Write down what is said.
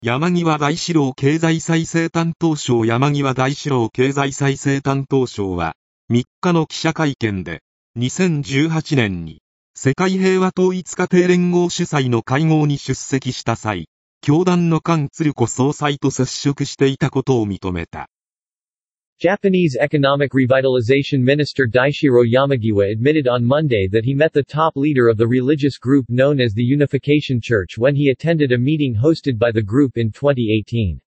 山際大志郎経済再生担当相山際大志郎経済再生担当相は、3日の記者会見で、2018年に、世界平和統一家庭連合主催の会合に出席した際、教団の菅鶴子総裁と接触していたことを認めた。 Japanese Economic Revitalization Minister Daishiro Yamagiwa admitted on Monday that he met the top leader of the religious group known as the Unification Church when he attended a meeting hosted by the group in 2018.